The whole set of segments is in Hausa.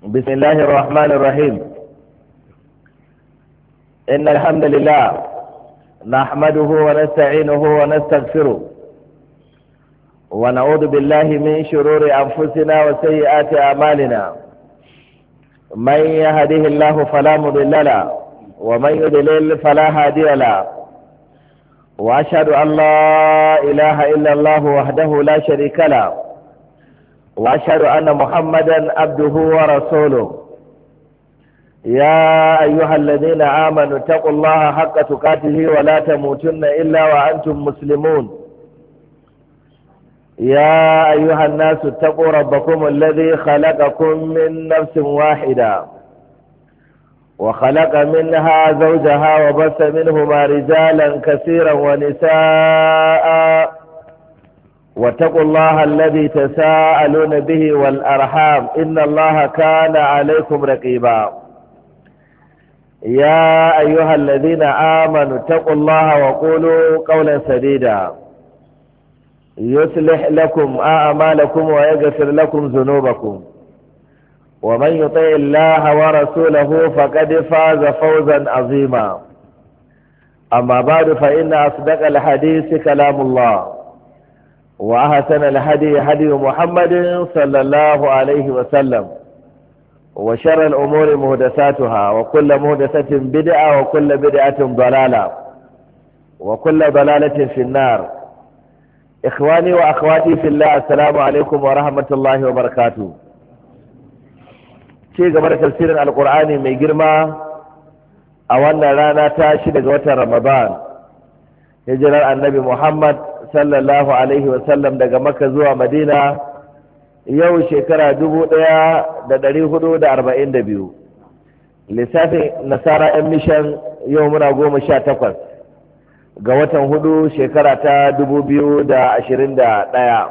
بسم الله الرحمن الرحيم. إن الحمد لله نحمده ونستعينه ونستغفره ونعوذ بالله من شرور أنفسنا وسيئات أعمالنا. من يهده الله فلا مضل له ومن يضلل فلا هادي له، وأشهد أن لا إله إلا الله وحده لا شريك له، وأشهد أن محمدا عبده ورسوله. يا أيها الذين آمنوا اتقوا الله حق تقاته ولا تموتن إلا وأنتم مسلمون. يا أيها الناس اتقوا ربكم الذي خلقكم من نفس واحدة وخلق منها زوجها وبث منهما رجالا كثيرا ونساء، واتقوا الله الذي تساءلون به والأرحام إن الله كان عليكم رقيبا. يا أيها الذين آمنوا اتقوا الله وقولوا قولا سديدا يصلح لكم أعمالكم ويغفر لكم ذنوبكم، ومن يطع الله ورسوله فقد فاز فوزا عظيما. أما بعد، فإن أصدق الحديث كلام الله، وأحسن الهدي هدي محمد صلى الله عليه وسلم، وشر الأمور محدثاتها، وكل محدثة بدعة، وكل بدعة ضلالة، وكل ضلالة في النار. إخواني وأخواتي في الله، السلام عليكم ورحمة الله وبركاته. شيء قبل تفسير القرآن من جرمى أولنا رانا تاشد قوة رمضان، هجرة النبي محمد sallallahu alaihi wasallam daga Makka zuwa Madina, yau shekara 1442. Lissafin nasara yan mishan yau muna 18 ga watan 4 shekara ta 2021.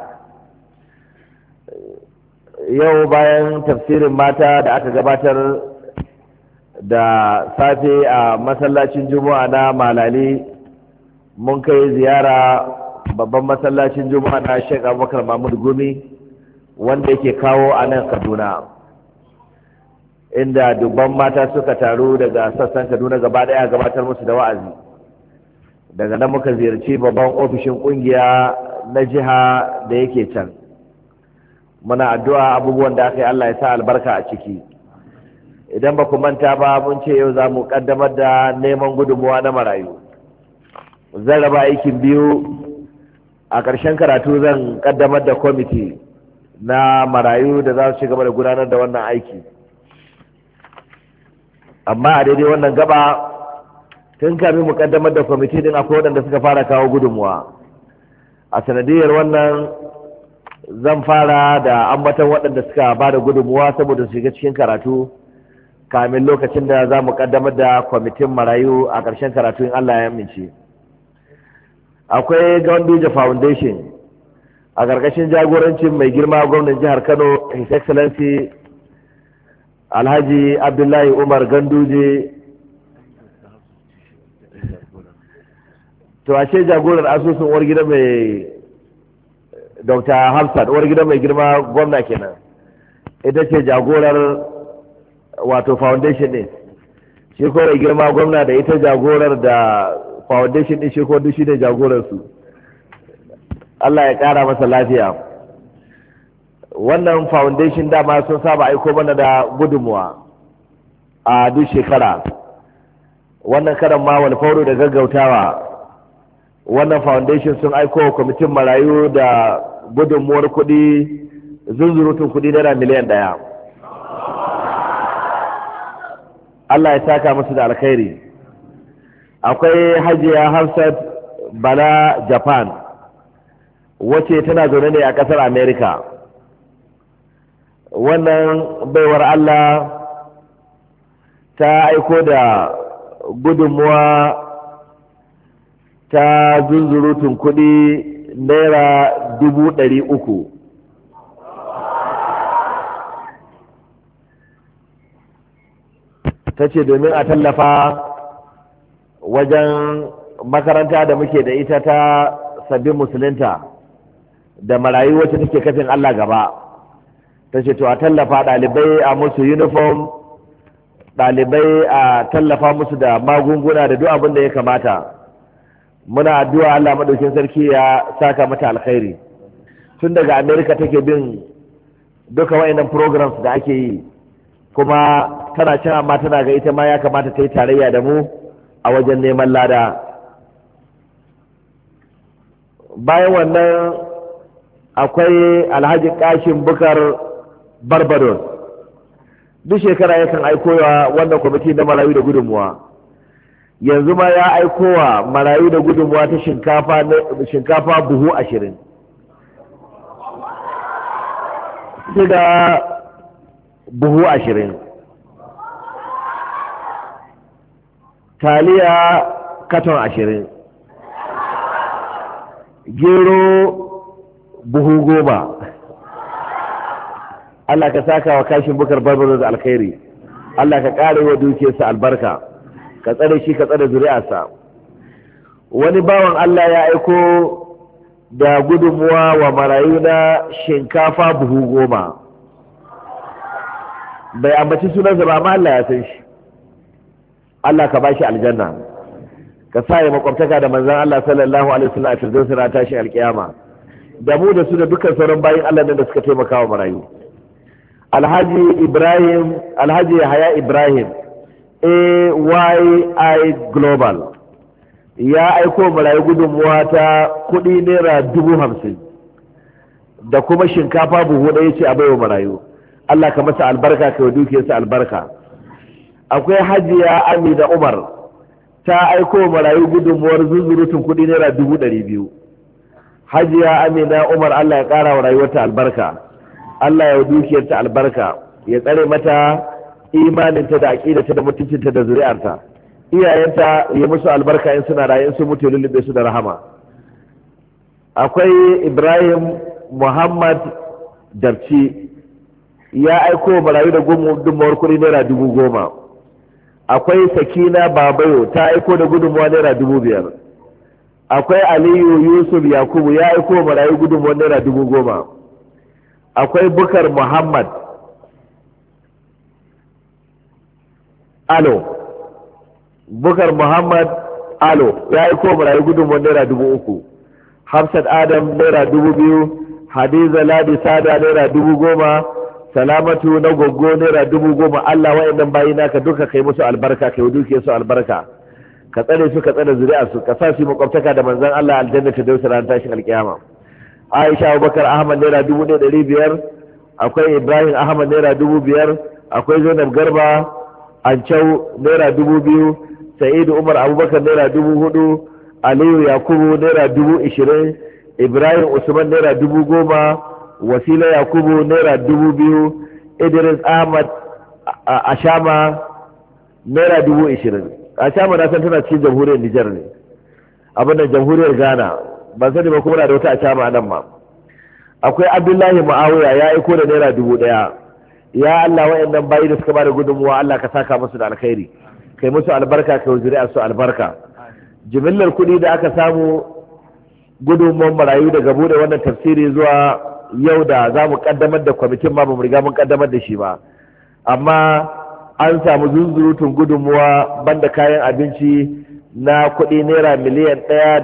Yau bayan tafsirin mata da aka gabatar da safe a masallacin Juma'a na Malali, mun kai ziyara babban masallacin Juma'a na Sheikh Abubakar Mahmud Gumi wanda yake kawo a nan Kaduna, inda dubban mata suka taru daga sassan Kaduna gaba daya gabatar musu da wa'azi. Daga nan muka ziyarci babban ofishin kungiya na jiha da yake can. Muna addu'a abubuwan da aka yi Allah ya sa albarka a ciki. Idan ba ku manta ba, mun ce yau za mu kaddamar da neman gudunmuwa na marayu. Zan raba aikin biyu. A ƙarshen karatu zan ƙaddamar da kwamiti na marayu da za su ci gaba da gudanar da wannan aiki. Amma a daidai wannan gaba, tun kamin mu ƙaddamar da kwamiti din akwai waɗanda suka fara kawo gudunmuwa. A sanadiyar wannan zan fara da ambatan waɗanda suka ba da gudunmuwa saboda su shiga cikin karatu kamin lokacin da za mu ƙaddamar da kwamitin marayu a ƙarshen karatu in Allah ya amince. Akwai Ganduje Foundation a ƙarƙashin jagorancin mai girma gwamnan jihar Kano, His Excellency Alhaji Abdullahi Umar Ganduje. To ashe jagorar asusun uwar gida mai Dr. Hafsat, uwar gida mai girma gwamna kenan, ita ce jagorar wato foundation ne. Shi ko mai girma gwamna da ita jagorar da foundation din shi ko duk shi ne jagoransu. Allah ya kara masa lafiya. Wannan foundation dama sun saba aiko mana da gudunmuwa a duk shekara. Wannan karan ma wani fauro da gaggautawa, wannan foundation sun aiko kwamitin marayu da gudunmuwar kuɗi, zunzurutun kuɗi naira miliyan 1. Allah ya saka musu da alkhairi. Akwai Hajiya Hafsat Bala Japan, wacce tana zaune ne a ƙasar America. Wannan baiwar Allah ta aiko da gudunmuwa ta zunzurutun kuɗi naira 300,000. Ta ce domin a tallafa wajen makaranta da muke da ita ta sabbin musulunta da marayu wacce take kafin Allah gaba. ta ce to a tallafa ɗalibai a musu uniform, ɗalibai a tallafa musu da magunguna da duk abin da ya kamata. Muna addu'a Allah maɗaukin sarki ya saka mata alkhairi. Tun daga America take bin duka wayannan programs da ake yi, kuma tana can amma tana ga ita ma ya kamata ta yi tarayya da mu a wajen neman lada. Bayan wannan akwai Alhaji Kashin Bukar Barbados. Duk shekara yakan aikowa wannan kwamiti na marayu da gudunmuwa. Yanzu ma ya aikowa marayu da gudunmuwa ta shinkafa buhu 20. Siga buhu 20. Taliya katon 20. Gero buhu 10. Allah ka saka wa Kashin Bukar Barbaros da alkhairi. Allah ka ƙara wa dukiyarsa albarka, ka tsare shi, ka tsare zuri'arsa. Wani bawan Allah ya aiko da gudunmuwa wa marayu na shinkafa buhu 10. Bai ambaci sunansa ba, amma Allah ya san shi. Allah ka bashi aljanna, ka sa ya makwabtaka da manzon Allah sallallahu alaihi wasallam a firdausi na tashi alkiyama, da mu da su da dukkan sauran bayin Allah da suka taimaka wa marayu. Alhaji Yahaya Ibrahim AYI Global ya aiko marayu gudunmuwa ta kuɗi naira 50,000 da kuma shinkafa buhu ɗaya ce a baiwa marayu. Allah ka masa albarka, ka yi dukiyarsa albarka. Akwai Hajiya Amina Umar ta aiko marayu gudunmuwar zuzurutun kuɗi naira 200,000. Hajiya Amina Umar, Allah ya ƙara wa rayuwarta albarka, Allah ya dukiyarta albarka, ya tsare mata imaninta da aƙidarta da mutuncinta da zuri'arta. Iyayenta ya musu albarka in suna rayu, in sun mutu lullube su da rahama. Akwai Ibrahim Muhammad Dabci ya aiko marayu da gudunmuwar kuɗi naira 10,000. Akwai Sakina Babayo ta aiko da gudunmuwa naira 5,000. Akwai Aliyu Yusuf Yakubu ya aiko marayu gudunmuwar naira 10,000. Akwai Bukar Muhammad Bukar Muhammad Alo ya aiko marayu gudunmuwar naira 3,000. Hafsat Adam naira 2,000. Hadiza Ladi Sada naira 10,000. Salamatu na Goggo naira 10,000. Allah wa'annan bayi naka duka kai musu albarka, kai duke su albarka, ka tsare su, ka tsare zuri'arsu, ka sa su makwabtaka da manzon Allah aljanna ta dausa ran tashin alkiyama. Aisha Abubakar Ahmad naira 1,500. Akwai Ibrahim Ahmad naira 5,000. Akwai Zainab Garba Ancau naira 2,000. Sa'idu Umar Abubakar naira 4,000. Aliyu Yakubu naira 20,000. Ibrahim Usman naira 10,000. Wasila Yakubu naira 2,000. Idris Ahmad Ashama naira 20,000. Ashama na san tana cikin jamhuriyar Nijar ne, abin da jamhuriyar Ghana, ban sani ba kuma na da wata Ashama nan ma. Akwai Abdullahi Muawiya ya aiko da naira 1,000. Ya Allah, wa'annan bayi da suka bada gudunmuwa, Allah ka saka musu da alkhairi, kai musu albarka, kai zuri'ar su albarka. Jimillar kuɗi da aka samu gudunmuwan marayu daga bude wannan tafsiri zuwa yau da za mu kaddamar da kwamitin, ma ba mu riga mun kaddamar da shi ba, amma an samu zunzurutun gudunmuwa banda kayan abinci na kuɗi naira miliyan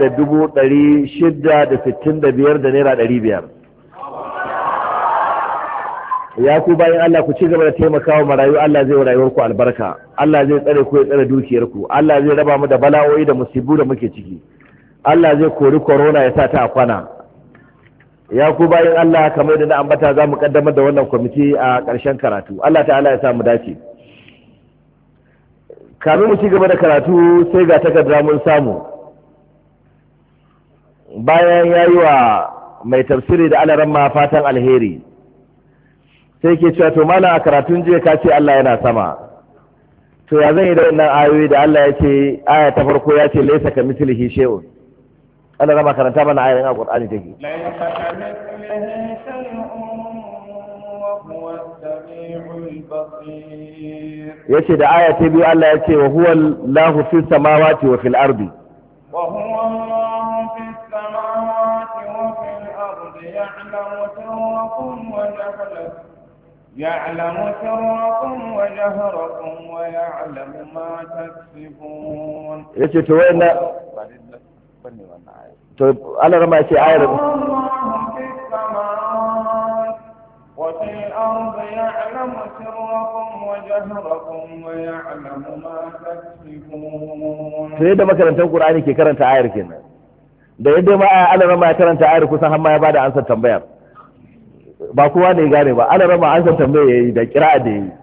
1,665 da naira 500. Ya ku bayan Allah, ku ci gaba da taimakawa marayu. Allah zai wa rayuwarku albarka, Allah zai tsare ku, ya tsare dukiyarku, Allah zai raba mu da bala'o'i da musibu da muke ciki, Allah zai kori corona ya sa ta a kwana. Ya ku bayan Allah, kamar da na ambata, za mu kaddamar da wannan kwamiti a ƙarshen karatu. Allah ta'ala ya sa mu dace. Kamin mu ci gaba da karatu, sai ga takarda mun samu. Bayan ya yi wa mai tafsiri da alaramma fatan alheri, sai ke cewa to malam, a karatun jiya ka ce Allah yana sama, to ya zan yi da wannan ayoyi da Allah ya ce, aya ta farko ya ce laisa ka mislihi shay'un. Allah rama karanta mana ayoyin Al-Qur'ani take. Yace da aya ta biyu Allah ya ce wa huwa Allahu fis samawati wa fil ardi. Wa huwa Allahu fis samawati wa fil ardi ya'lamu sirrakum wa jahrakum يعلم سركم وجهركم ويعلم ما تكسبون. yace to wayanna to Allah rama yace ayar وفي الأرض يعلم سركم وجهركم ويعلم ما تكسبون. sai da makarantar Qur'ani ke karanta ayar kenan da yadda ma Allah rama ya karanta ayar kusan har ma ya bada ansar tambayar ba kowa ne gane ba Allah rama ansar tambayar yayi da kira'a da yayi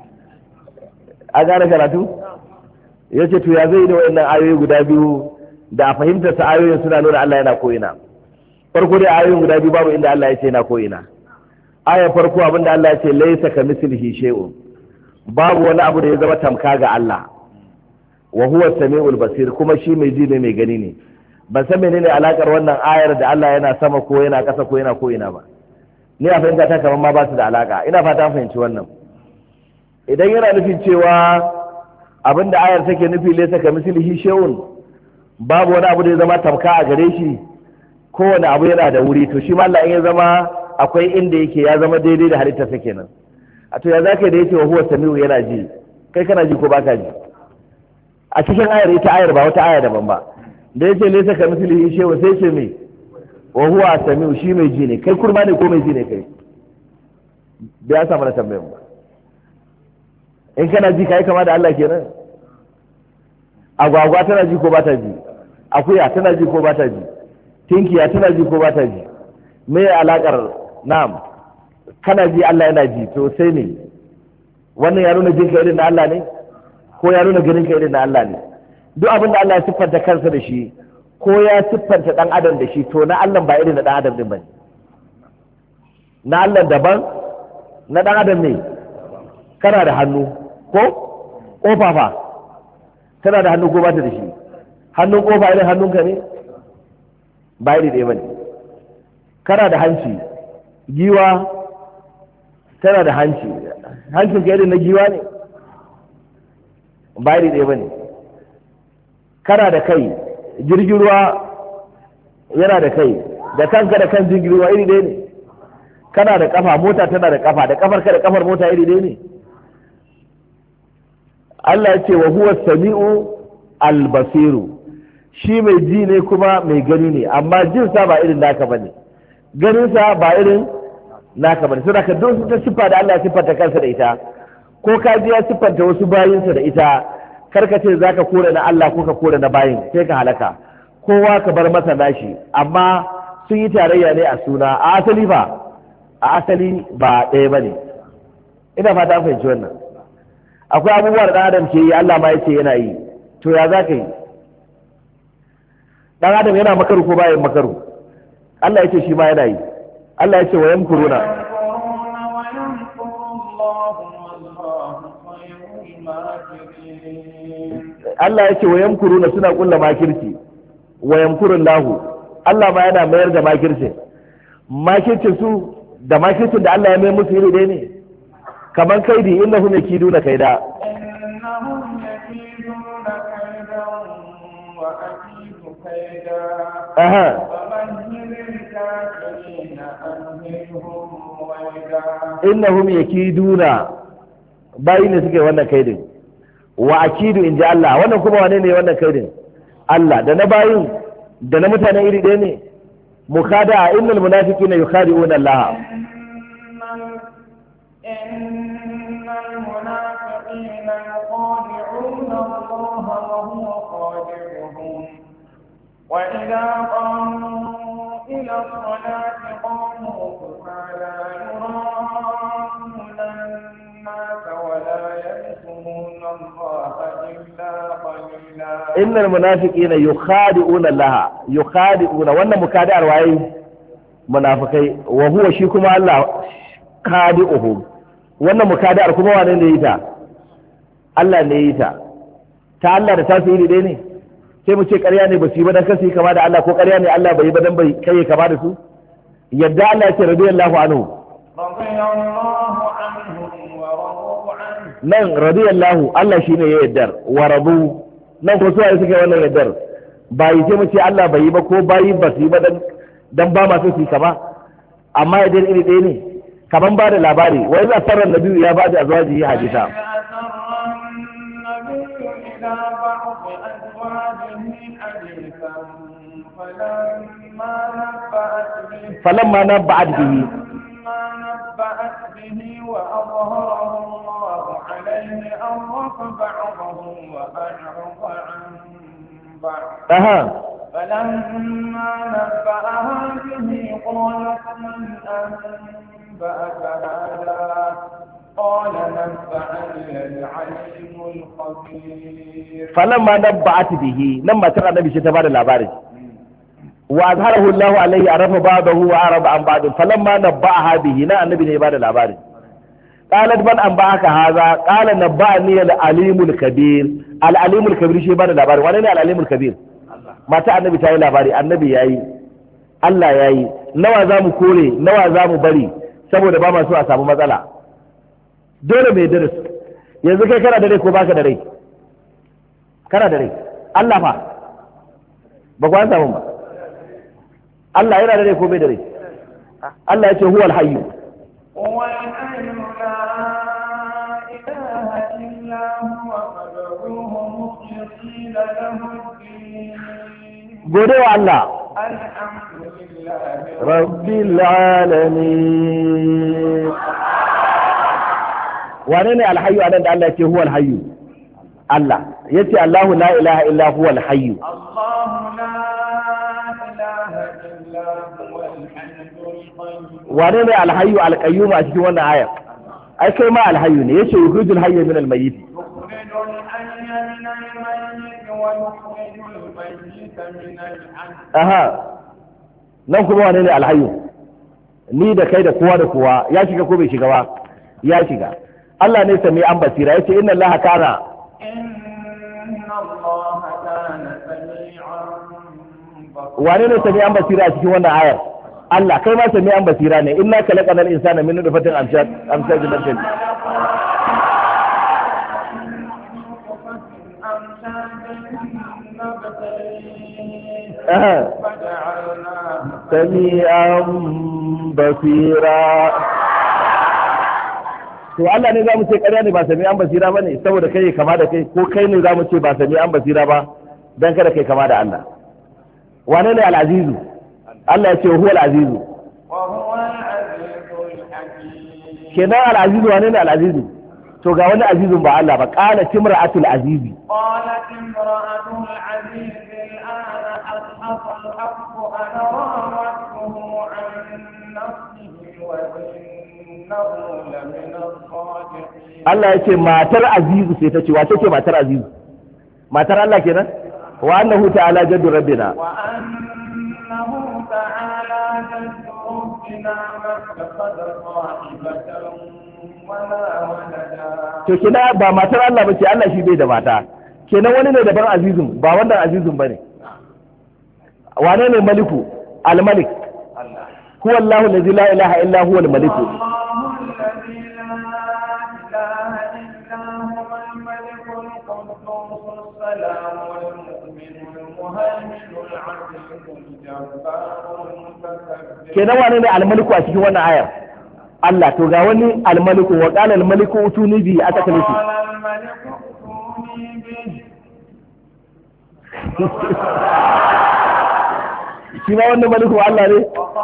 a gane karatu yace to ya zai da wayannan ayoyi guda biyu da a fahimtar sa ayoyin suna nuna Allah yana ko ina. Farko dai ayoyin guda biyu babu inda Allah ya ce yana ko ina. Ayar farko abinda Allah ya ce laysa kamithlihi shay'un, babu wani abu da ya zama tamka ga Allah. Wa huwa as-sami'ul basir, kuma shi mai ji ne mai gani ne. Ban san menene alakar wannan ayar da Allah yana sama ko yana ƙasa ko yana ko ina ba. Ni a fahimta ta kaman ma ba su da alaka. Ina fata an fahimci wannan. Idan yana nufin cewa abinda ayar take nufi laysa kamithlihi shay'un, babu wani abu da ya zama tamka a gare shi, kowane abu yana da wuri, to shi ma Allah in ya zama akwai inda yake ya zama daidai da halittarsa kenan. A to ya zaka da yake wa huwa samiu yana ji, kai kana ji ko baka ji? A cikin ayar ita ayar ba wata aya daban ba, da yake laysa kamithlihi shay'un sai ce me wa huwa samiu, shi mai ji ne, kai kurma ne ko mai ji ne kai? Bai ya samu na tambayar ba. In kana ji kai kama da Allah kenan? Agwagwa tana ji ko ba ta ji? Akuya tana ji ko ba ta ji? Tinkiya tana ji ko ba ta ji? Me alakar na'am kana ji Allah yana ji, to sai ne wannan ya nuna jinka irin na Allah ne ko ya nuna ganin ka irin na Allah ne? Duk abin da Allah ya siffanta kansa da shi ko ya siffanta dan adam da shi, to na Allah ba irin na dan adam din bane. Na Allah daban, na dan adam ne. Kana da hannu ko kofa fa tana da hannu ko ba ta da shi? Hannun kofa irin hannunka ne? Ba iri ɗaya bane. Kana da hanci, giwa tana da hanci, hancin ka irin na giwa ne? Ba iri ɗaya bane. Kana da kai, jirgin ruwa yana da kai, da kanka da kan jirgin ruwa iri ɗaya ne? Kana da kafa, mota tana da kafa, da kafar ka da kafar mota iri ɗaya ne? Allah ya ce wa huwa sami'u al-basiru, shi mai ji ne kuma mai gani ne, amma jinsa ba irin naka bane, ganinsa ba irin naka bane. Saboda ka don ta siffa da Allah ya siffanta kansa da ita, ko ka ji ya siffanta wasu bayinsa da ita, karka ce zaka kore na Allah ko ka kore na bayin, sai ka halaka. Kowa ka bar masa nashi, amma sun yi tarayya ne a suna, a asali ba ɗaya bane. Ina fata an fahimci wannan. Akwai abubuwa da ɗan adam ke yi Allah ma ya ce yana yi, to ya za ka yi? Ɗan adam yana makaru ko bayan makaru? Allah ya ce shi ma yana yi. Allah ya ce wa yamkuruna, Allah ya ce wa yamkuruna suna kulla makirci, wa yamkurun lahu, Allah ma yana mayar da makircin. Makircin su da makircin da Allah ya mai musu iri ɗaya ne? Kaman kaidi, innahum yakiduna kaida. Aha. Innahum yakiduna, bayi ne suke wannan kaidin. Wa akidu in ji Allah, wannan kuma wane ne wannan kaidin? Allah. Da na bayin da na mutanen iri ɗaya ne? Mukhada'a, innal munafiqina yukhadi'una Allah. وإذا قاموا إلى الصلاة قاموا كسالى يراءون الناس ولا يذكرون الله إلا قليلا. إن المنافقين يخادعون الله، يخادعون، وأن مكادع رواي منافقين، وهو شيكم الله خادعهم. wannan mukadar kuma wane ne yi ta? Allah ne yi ta. Ta Allah da tasu iri ɗaya ne? Sai mu ce ƙarya ne ba su yi ba dan kasu yi kama da Allah, ko ƙarya ne Allah bai yi ba dan bai kai kama da su? Yadda Allah ya ce radiyallahu anhu. Nan radiyallahu Allah shine ya yaddar, wa radu. Nan ko suwaye suka yi wannan yaddar? Bayi sai mu ce Allah bai yi ba ko bayi ba su yi ba dan ba ma su yi kama. Amma yaddar iri ɗaya ne. kaman ba da labari wai za sarar nabi ya ba da azwaji hadisa فلما نبأت به وأظهره الله عليه أرف بعضه وأعرض عن بعض فلما نبأها به قالت من أنبأك هذا قال نبأني العليم الخبير فلما نبأت به لما ترى النبي شتبار العبارة وأظهره الله عليه عرف بعضه وأعرض عن بعض فلما نبأها به لا النبي نبار العبارة قالت من أنبأك هذا قال نبأني العليم الكبير العليم الكبير شيء بار العبارة وين العليم الكبير ما ترى النبي تعالى العبارة النبي ياي الله ياي nawa za mu kore nawa za mu bari saboda ba ma so a samu matsala dole mai daris yanzu kai kana da rai ko baka da rai kana da rai Allah fa ba ku an samu ba Allah yana da rai ko bai da rai Allah ya ce huwal hayyu huwal hayyu la ilaha illa huwa fad'uhu mukhlisina lahu ad-din gode wa Allah rabbil alamin wane ne alhayyu anan da Allah ya ce huwal hayyu Allah yace Allahu la ilaha illa huwal hayyu Allahu la ilaha illa huwal hayyul qayyum wane ne alhayyu alqayyum a cikin wannan aya ai kai ma alhayyu ne yace yukhrijul hayya min almayyit yukhrijul hayya min almayyit wa yukhrijul mayyita min alhayy aha nan kuma wane ne alhayyu ni da kai da kowa da kowa ya shiga ko bai shiga ba ya shiga Allah ne sami an basira yace inna Allah kana wane ne sami an basira a cikin wannan ayar Allah kai ma sami an basira ne inna khalaqnal insana min nutfatin amshajin nabtali sami an basira to Allah ne za mu ce ƙarya ne ba sami an basira ba ne saboda kai kama da kai ko kai ne za mu ce ba sami an basira ba don kada kai kama da Allah wane ne al'azizu Allah ya ce huwa al'azizu kenan al'azizu wane ne al'azizu to ga wani azizun ba Allah ba qala timra'atul azizi qalat imra'atul azizi al'ana ashaqa al-haqqu ana rawatuhu an nafsihi wa Allah ya ce matar azizu sai ta ce wace ce matar azizu matar Allah kenan wa annahu ta'ala jaddu rabbina wa annahu ta'ala jaddu rabbina mattakhadha sahibatan wala walada to kina ba matar Allah bace Allah shi bai da mata kenan wani ne daban azizun ba wannan azizun bane wane ne maliku al-malik huwa Allahu allazi la ilaha illa huwa al-malik kenan wane ne almaliku a cikin wannan ayar Allah to ga wani almaliku wa qala almaliku utuni bi aka kalle shi shi ma wannan maliku Allah ne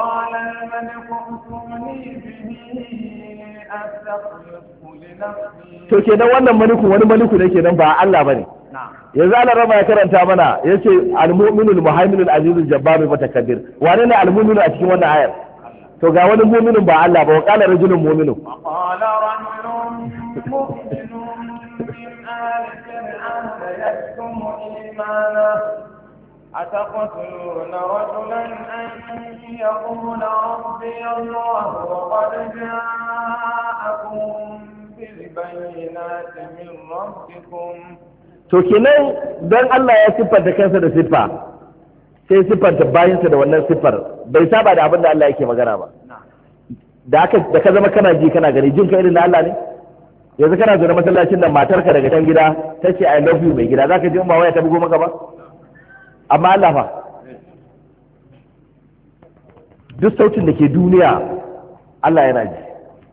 to kenan wannan maliku wani maliku ne kenan ba Allah bane yanzu Allah rama ya karanta mana yace al-mu'minul muhaiminul azizul jabbarul mutakabbir wane ne al-mu'minu a cikin wannan ayar to ga wani mu'minin ba Allah ba wa qala rajulun mu'minu qala rajulun mu'minun min ali fir'auna yaktumu imana ataqtuluna rajulan an yaqula rabbi Allah wa qad ja'akum bil bayyinati min rabbikum to kenan don Allah ya siffanta kansa da siffa sai siffanta bayansa da wannan siffar bai saba da abin da Allah yake magana ba da ka zama kana ji kana gani jin ka irin na Allah ne yanzu kana zo na masallacin nan matarka daga can gida ta ce I love you mai gida zaka ji in ba waya ta bugo maka ba amma Allah fa duk sautin da ke duniya Allah yana ji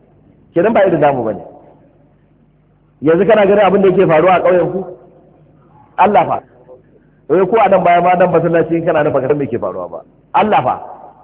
kenan ba irin namu bane. Yanzu kana ganin abin da yake faruwa a ƙauyen ku Allah fa wai ko a nan baya ma nan masallaci kana da baka san me ke faruwa ba Allah fa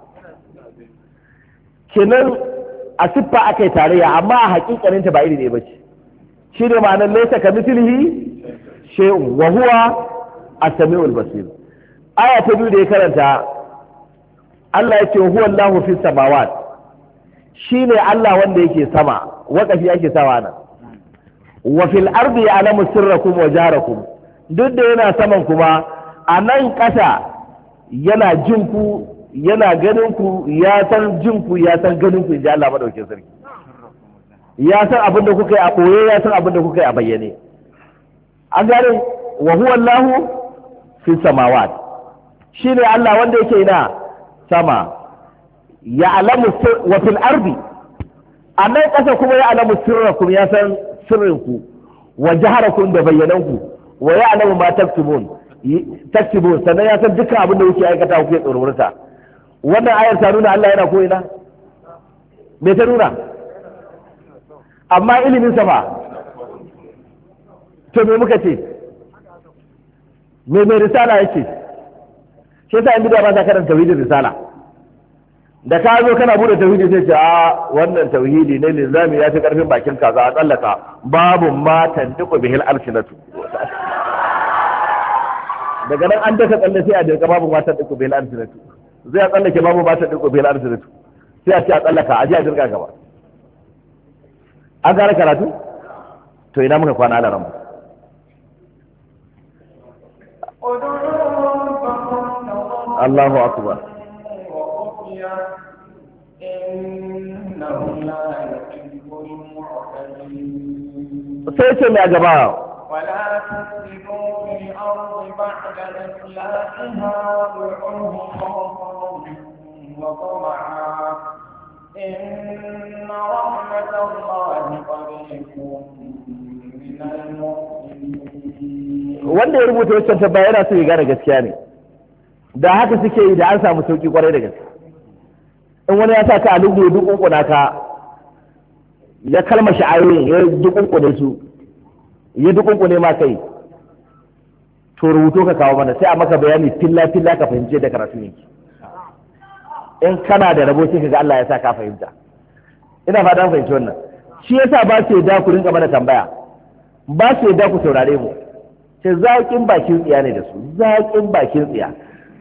kenan a siffa akai tarayya amma a hakikanin ta ba iri ne bace shi ne ma'anar laysa kamithlihi shay'un wa huwa as-sami'ul basir. Aya ta biyu da ya karanta Allah ya ce huwa Allahu fis samawat, shine Allah wanda yake sama, wakafi yake sawa nan. Wa fil ardi ya'lamu sirrakum wa jahrakum, duk da yana saman kuma a nan ƙasa yana jin ku, yana ganin ku, ya san jin ku, ya san ganin ku, inji Allah madaukakin sarki. Ya san abin da kuka yi a ɓoye, ya san abin da kuka yi a bayyane. An gane wa huwa Allahu fi samawat, shine Allah wanda yake ina sama, ya alamu wa fil ardi, a nan ƙasa kuma ya alamu sirrakum, ya san sirrinku, wa jaharakum da bayyananku, wa ya alamu ma taktubun sannan ya san dukkan abin da kuke aikata kuke tsororta. Wannan ayar ta nuna Allah yana ko ina? Me ta nuna? Amma ilimin sa ba, to me muka ce? Me mai risala yake? Shi yasa in bid'a ba ta karanta tauhidin risala. Da ka zo kana bude tauhidi sai ce a wannan tauhidi ne linzami ya fi karfin bakin kaza a tsallaka babu ma tantiqu bihil alsinatu. Daga nan an daka tsalle sai a dirka babu ma tantiqu bihil alsinatu. Zai a tsallake babu ma tantiqu bihil alsinatu. Sai a ce a tsallaka a ji a dirka gaba. An gane karatu? To ina muka kwana ala ramu. Allahu akbar. Sai ce mai gaba ولا تفسدوا في الأرض بعد إصلاحها وادعوه خوفا وطمعا إن رحمة الله قريب من المحسنين. wanda ya rubuta wancan tabbaya yana so ya gane gaskiya ne, da haka suke yi da an samu sauki kwarai da gaske. In wani ya sa ka a lungu ya dukunkuna ka, ya kalmashi ayoyin ya dukunkune su, ya dukunkune ma kai, to rubuto ka kawo mana sai a maka bayani filla ka fahimce da karatu yake. In kana da rabo sai ka ga Allah ya sa ka fahimta. Ina fata fahimci wannan. Shi yasa ba su yadda ku rinka mana tambaya, ba su yadda ku saurare mu. Sai zaƙin bakin tsiya ne da su, zaƙin bakin tsiya.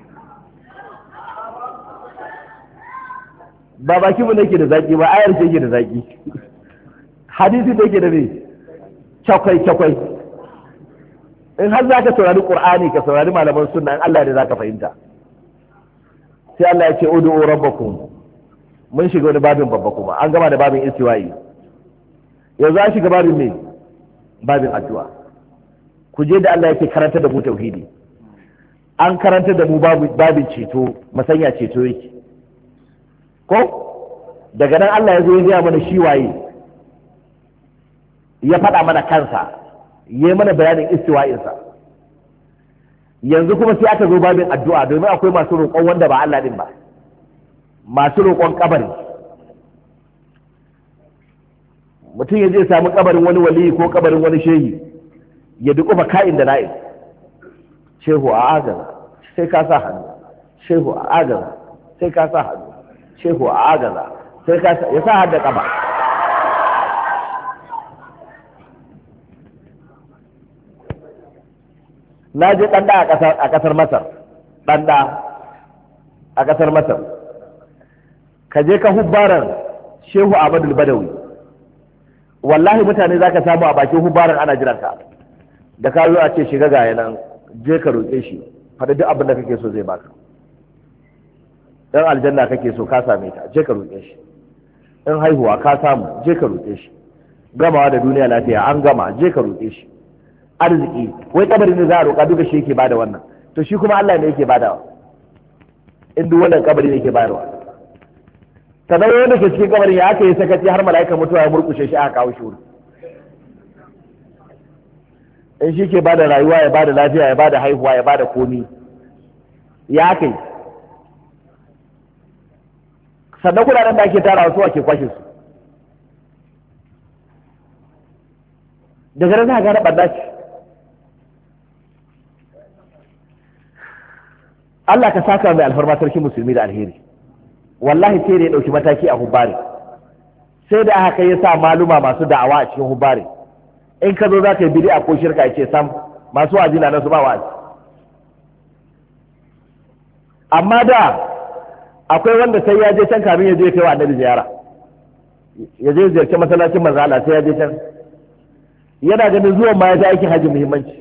Ba baki mu nake da zaki ba, ayar ce yake da zaki. Hadisi da yake da me cakwai. In har zaka saurari Qur'ani ka saurari malaman sunna, in Allah da zaka fahimta. Sai Allah ya ce ud'u rabbakum. Mun shiga wani babin babba kuma, an gama da babin istiwa'i. Yanzu an shiga babin me? Babin addu'a. Ku je da Allah yake karanta da mu tauhidi. An karanta da mu babin ceto, masanya ceto yake. Ko daga nan Allah ya zo ya gaya mana shi waye, ya faɗa mana kansa, ya yi mana bayanin istiwa'insa. Yanzu kuma sai aka zo babin addu'a, domin akwai masu roƙon wanda ba Allah din ba, masu roƙon kabari. Mutum ya je samu kabarin wani waliyi ko kabarin wani shehi, ya duƙufa ka'in da na'in. Shehu a agaza sai ka sa hannu, shehu a agaza sai ka sa hannu, shehu a agaza sai ka ya sa hadda kaba. Na je ɗanɗa a ƙasar Masar, ɗanɗa a ƙasar Masar, ka je ka hubbaran Shehu Ahmadu Badawi, wallahi mutane za ka samu a bakin hubbaran ana jiran ka, da ka zo a ce shiga ga yanan, je ka roƙe shi, faɗi duk abin da kake so zai baka. In aljanna kake so ka same ta, je ka roƙe shi. In haihuwa ka samu, je ka roƙe shi. Gamawa da duniya lafiya an gama, je ka roƙe shi. Arziki, wai kabari ne za a roƙa, duka shi yake bada wannan. To shi kuma Allah ne yake badawa. In duk wannan kabari ne yake bayarwa. Sannan wanda ke cikin kabarin ya aka yi sakaci har mala'ika mutuwa ya murƙushe shi aka kawo shi wuri. In shi ke bada rayuwa, ya bada lafiya, ya bada haihuwa, ya bada komi, ya aka yi. Sannan kudaden da ake tara su ake kwashe su. daga nan za ga na ɓarna ce. Allah ka saka mai alfarma sarki musulmi da alheri, wallahi sai da ya ɗauki mataki a Hubbari, sai da aka ya sa maluma masu da'awa a cikin Hubbari, in ka zo za ka yi bid'a ko shirka ya ce sam masu wa'azi na nan su ba wa'azi. Amma da akwai wanda sai ya je can kamin ya je kai wa annabi ziyara, ya je ziyarci masallacin manzo Allah sai ya je can, yana ganin zuwan ma ya ta aikin hajji muhimmanci.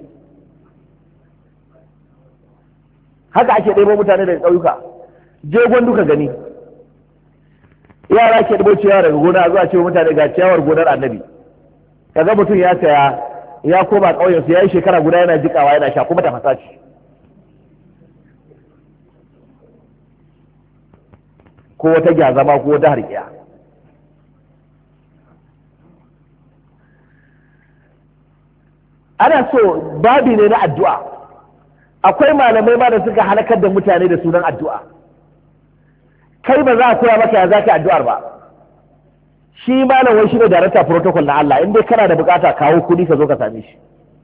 Haka ake ɗebo mutane daga ƙauyuka, je gwandu ka gani yara ke ɗebo ciyawa daga gona zuwa cewa mutane ga ciyawar gonar annabi, kaga mutum ya saya ya koma ƙauyensu ya yi shekara guda yana jikawa yana sha kuma tafasa ce. Ko wata gyazama ko wata harkiya. Ana so babi ne na addu'a, akwai malamai ma da suka halakar da mutane da sunan addu'a. Kai ba za a koya maka ya za ka addu'ar ba, shi malam wai shi ne darakta protocol na Allah, in dai kana da bukata kawo kudi ka zo ka same shi.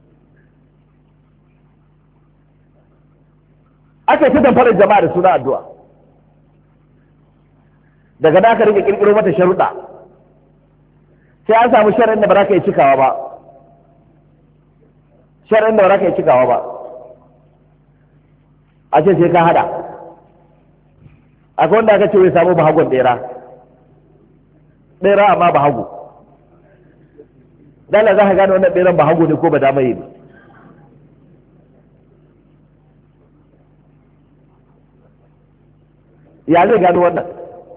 Aka yi ta damfarar jama'a da sunan addu'a, daga da aka rike kirkiro mata sharuɗa, sai an samu shari'in da ba za ka yi cikawa ba, shari'in da ba za ka yi cikawa ba, a ce sai ka hada. Akwai wanda aka ce wai samu bahagon ɗera amma bahago, dala za ka gane wannan ɗeran bahago ne ko ba dama yi ne. Ya zai gano wannan?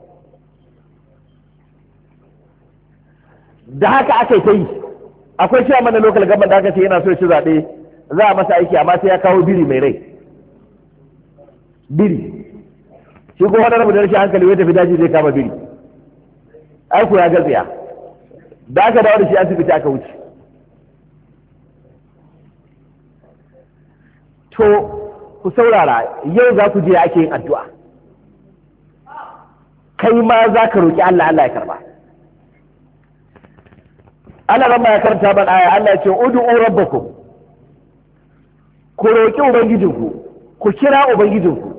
Da haka aka yi ta yi. Akwai cewa mana local government da aka ce yana so ya ci zaɓe, za a masa aiki amma sai ya kawo biri mai rai. Biri shi ko wani rabu da rashin hankali wai tafi daji zai kama biri, aiko ya gatsiya, da aka dawo da shi asibiti aka wuce. To ku saurara, yau za ku je ake yin addu'a, kai ma za ka roƙi Allah, Allah ya karba. Allah ran ma ya karanta ban aya, Allah ya ce ud'u rabbakum, ku roƙi ubangijinku, ku kira ubangijinku.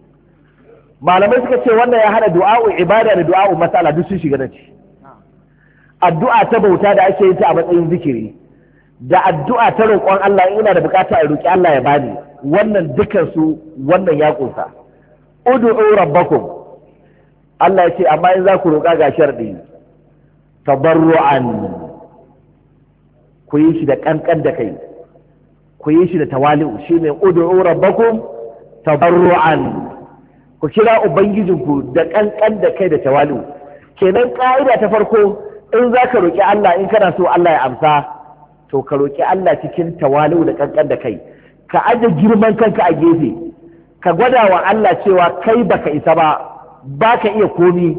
Malamai suka ce wannan ya hada du'a'u ibada da du'a'u masala duk sun shiga nan ci. Addu'a ta bauta da ake yin ta a matsayin zikiri, da addu'a ta roƙon Allah in ina da bukata a roƙi Allah ya bani, wannan dukan su wannan ya kunsa. Ud'u rabbakum, Allah ya ce amma in za ku roƙa ga sharɗi, tabarru'an, ku yi shi da kankan da kai, ku yi shi da tawali'u, shine ud'u rabbakum tabarru'an, ku kira ubangijinku da kankan da kai da tawali'u. Kenan ka'ida ta farko, in za ka roƙi Allah in kana so Allah ya amsa, to ka roƙi Allah cikin tawali'u da kankan da kai, ka aje girman kanka a gefe, ka gwada wa Allah cewa kai baka isa ba, baka iya komi,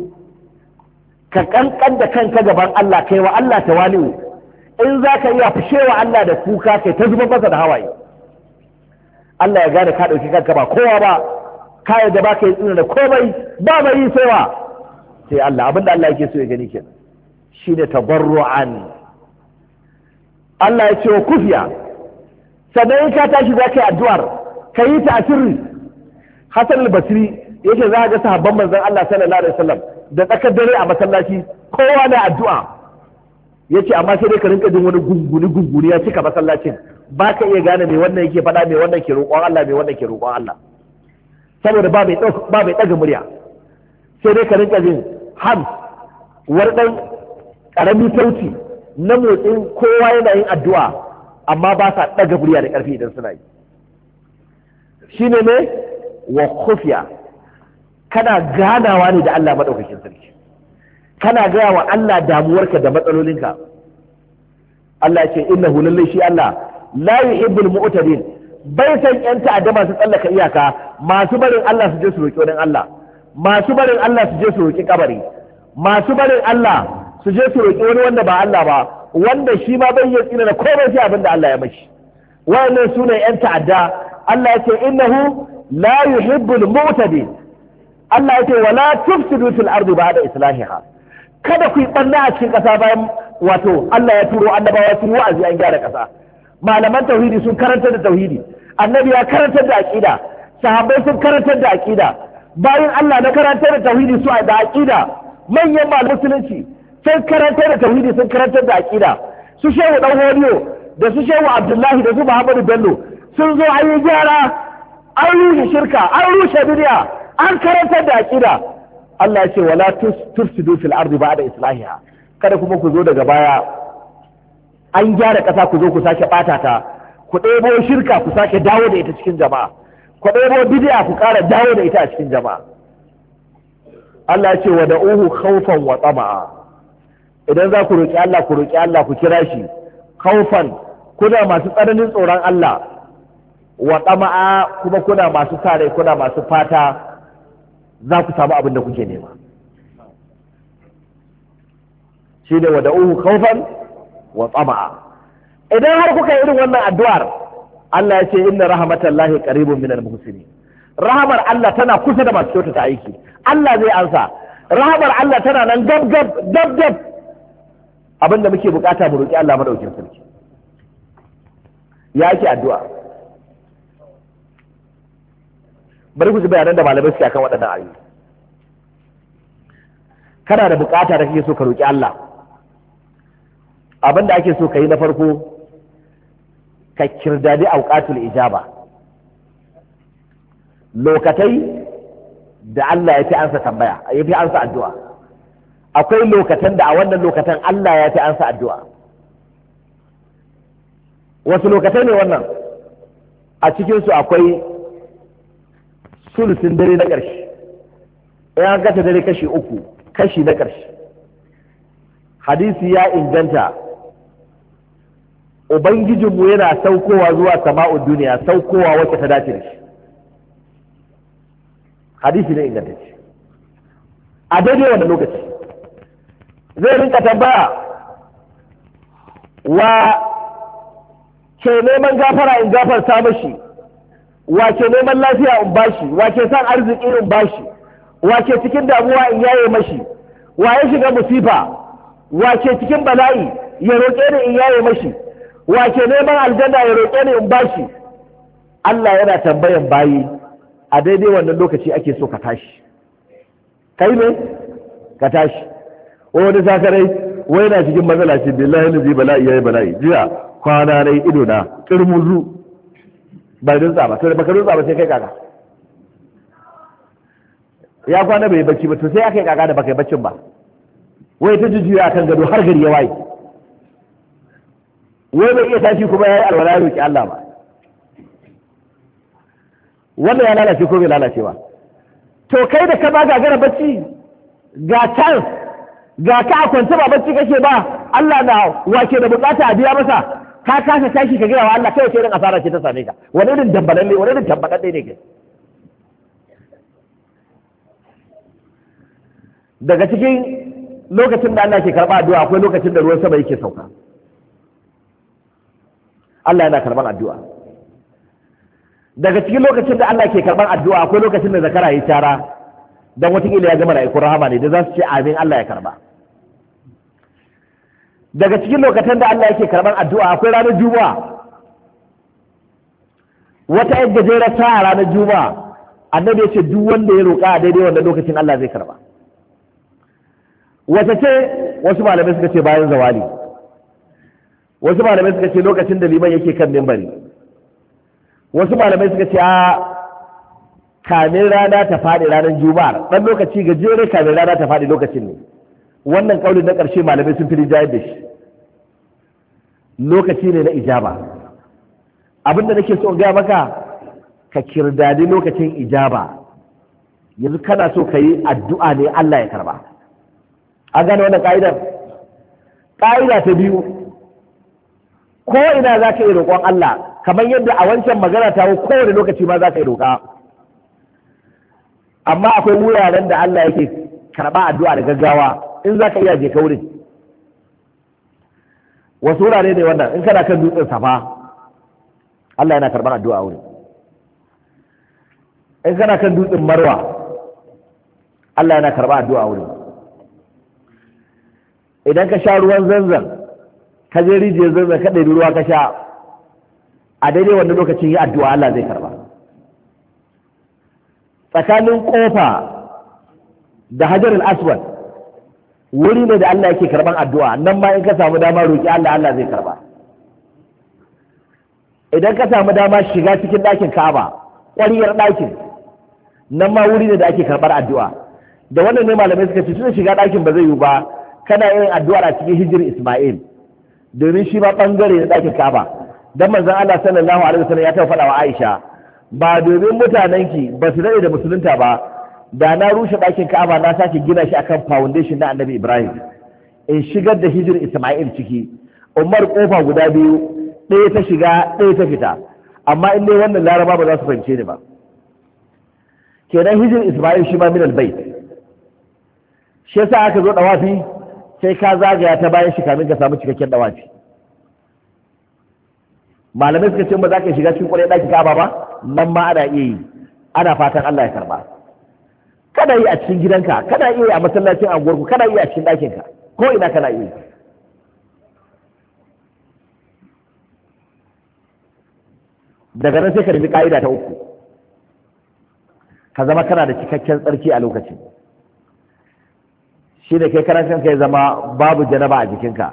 ka kankan da kanka gaban Allah, kai wa Allah tawali'u. In za ka iya fushe wa Allah da kuka, kai ta zuba masa da hawaye, Allah ya gane ka ɗauki kanka ba kowa ba, ka yadda ba ka yi tsina da komai, ba mai yi saiwa sai Allah. Abinda Allah yake so ya gani kenan shi ne tabarru'an. Allah ya ce wa kufiya, sannan in ka tashi za ka yi addu'ar ka yi ta a sirri. Hassan al-Basri yake za ka ga sahabban manzon Allah sallallahu alaihi wasallam da tsakar dare a masallaci kowa na addu'a, yace amma sai dai ka rinka jin wani gunguni ya cika masallacin, ba ka iya gane me wannan yake faɗa, me wannan ke roƙon Allah, me wannan ke roƙon Allah, saboda ba mai ɗaga murya, sai dai ka rinka jin hams wani ɗan ƙaramin sauti na motsin kowa yana yin addu'a, amma ba sa ɗaga murya da ƙarfi idan suna yi. Shi ne wa khufiya, kana ganawa ne da Allah maɗaukakin sarki, kana gaya wa Allah damuwarka da matsalolinka. Allah ce innahu lallai shi Allah la yuhibbul mu'tadin, bai san yan ta'adda masu tsallaka iyaka, masu barin Allah su je su roƙi wani Allah, masu barin Allah su je su roƙi kabari, masu barin Allah su je su roƙi wani wanda ba Allah ba, wanda shi ma bai yi tsina da komai sai abin da Allah ya mashi. Wayannan su ne yan ta'adda. Allah ya ce innahu la yuhibbul mu'tadin. Allah ya ce wala tufsidu fil ardi ba'da islahiha, kada ku yi barna a cikin ƙasa bayan wato Allah ya turo annabawa sun wa'azi an gyara ƙasa, malaman tauhidi sun karantar da tauhidi, annabi ya karantar da aqida, sahabbai sun karantar da aqida, bayan Allah na karantar da tauhidi su da aqida, manyan malaman musulunci sun karantar da tauhidi sun karantar da aqida, su shehu dan hodiyo da su shehu Abdullahi da su Muhammadu Bello sun zo an yi gyara, an rushe shirka, an rushe bid'a, an karantar da aqida. Allah ya ce wala tufsidu fil ardi ba'da islahiha, kada kuma ku zo daga baya an gyara ƙasa ku zo ku sake ɓata ta, ku ɗebo shirka ku sake dawo da ita cikin jama'a, ku ɗebo bid'a ku ƙara dawo da ita a cikin jama'a. Allah ya ce wa da'uhu khawfan wa tama'a, idan za ku roƙi Allah ku roƙi Allah ku kira shi khawfan, kuna masu tsananin tsoron Allah, wa tama'a kuma kuna masu sa rai, kuna masu fata za ku samu abin da kuke nema. Shi ne wa da'uhu khawfan wa tama'a. Idan har kuka yi irin wannan addu'ar, Allah ya ce inna rahmatallahi qaribun minal muhsinin. Rahamar Allah tana kusa da masu kyautata aiki. Allah zai ansa. Rahamar Allah tana nan gab. Abinda muke bukata mu roki Allah madaukin sarki. Ya ake addu'a. Bari ku ji bayanan da malamai suke akan waɗannan ayoyi. Kana da bukata da kake so ka roki Allah. Abin da ake so ka yi na farko ka kirdadi auqatul ijaba, lokatai da Allah ya fi ansa tambaya, ya fi ansa addu'a. Akwai lokatan da a wannan lokatan Allah ya fi ansa addu'a. Wasu lokatai ne wannan? A cikinsu akwai sulusin dare na ƙarshe, ya gata dare kashi 3, kashi na ƙarshe. Hadisi ya inganta Ubangijinmu yana saukowa zuwa sama'ud duniya, saukowa wacce ta dace da shi. Hadisi ne ingantacce. A daidai wannan lokaci zai rinka tambaya, wa ke neman gafara in gafarta mashi, wa ke neman lafiya in bashi, wa ke san arziki in bashi, wa ke cikin damuwa in yaye mashi, wa ya shiga musifa, wa ke cikin bala'i ya roƙe ni in yaye mashi, wa ke neman aljanna ya roƙe ni in bashi. Allah yana tambayan bayi a daidai wannan lokaci ake so ka tashi. Kai ne? Ka tashi. Wani sakarai wai na cikin matsala ce billahi ne zai bala'i yayi bala'i. Jiya kwana na ido na kirmuzu bai rinsa ba, sai baka rinsa ba sai kai kaka. Ya kwana bai bacci ba, to sai ya kai kaka da baka yi baccin ba. Wai ta jujjuya akan gado har gari ya waye. Wai bai iya tashi kuma ya yi alwala ya roƙi Allah ba. Wannan ya lalace ko bai lalace ba? To kai da ka ba gagara bacci ga chance, ga ka a kwance ba bacci kake ba, Allah na wake da bukata a biya masa, ka kasa tashi ka gaya wa Allah kai wace irin asara ce ta same ka, wani irin dambalalle, wani irin tambadadde ne kai. Daga cikin lokacin da Allah ke karɓa addu'a akwai lokacin da ruwan sama yake sauka. Allah yana karɓar addu'a. Daga cikin lokacin da Allah ke karɓar addu'a akwai lokacin da zakara ya cara, don watakila ya gama mala'ikun rahama ne da za su ce amin Allah ya karɓa. Daga cikin lokacin da Allah yake karɓar addu'a akwai ranar Juma'a. Wata ‘yan gajeren sa'a ranar Juma'a, annabi ya ce duk wanda ya roƙa a daidai wannan lokacin Allah zai karɓa. Wata ce wasu malamai suka ce bayan zawali. Wasu malamai suka ce lokacin da liman yake kan mimbari. Wasu malamai suka ce a kamin rana ta faɗi ranar Juma'ar, ɗan lokaci gajere kamin rana ta faɗi lokacin ne. Wannan ƙaunin na ƙarshe malamai sun fi rinjayar da shi. Lokaci ne na ijaba. Abin da nake so in gaya maka, ka kirdadi lokacin ijaba. Yanzu kana so ka yi addu'a ne Allah ya karba. An gane wannan ƙa'idar? Ƙa'ida ta biyu, ko ina za ka yi roƙon Allah, kamar yadda a wancan magana ta kowane lokaci ma za ka yi roƙa. Amma akwai wuraren da Allah yake karɓa addu'a da gaggawa, in za ka iya je ka wurin. Wasu wurare ne wannan, in kana kan dutsen Safa, Allah yana karɓar addu'a wurin. In kana kan dutsen Marwa, Allah yana karɓar addu'a wurin. idan ka sha ruwan zanzan ka je rijiyar zanzan ka ɗari ruwa ka sha a daidai wannan lokacin yi addu'a Allah zai karba. Tsakanin kofa da hajar al-aswad wuri ne da Allah yake karban addu'a, nan ma in ka samu dama roƙi Allah, Allah zai karba. Idan ka samu dama shiga cikin ɗakin Ka'aba, ƙwariyar ɗakin, nan ma wuri ne da ake karɓar addu'a. Da wannan ne malamai suka ce tun shiga ɗakin ba zai yiwu ba, kana yin addu'ar a cikin hijir Isma'il, domin shi ba ɓangare na ɗakin Ka'aba. Dan manzon Allah sallallahu alaihi wasallam ya taɓa faɗa wa Aisha, ba domin mutanenki ba su daɗe da musulunta ba, da na rushe ɗakin Ka'aba na sake gina shi akan foundation na Annabi Ibrahim, in shigar da hijir Isma'il ciki, Umar kofa guda biyu, ɗaya ta shiga ɗaya ta fita, amma in dai wannan Laraba ba za su fahimce ni ba. Kenan hijir Isma'il shi ma min albayt. Shi yasa aka zo dawafi sai ka zagaya ta bayan shi kamin ka samu cikakken dawafi. Malamai suka ce ba za ka shiga cikin ƙwarai ɗakin Ka'aba ba, nan ma ana iya yi, ana fatan Allah ya karba. Kana yi a cikin gidanka, kana iya yi a masallacin anguwarku, kana iya a cikin ɗakinka, ko ina kana iya yi. Daga nan sai ka nemi ka'ida ta uku, ka zama kana da cikakken tsarki a lokacin. Shi ne kai karan kanka ya zama babu janaba a jikinka,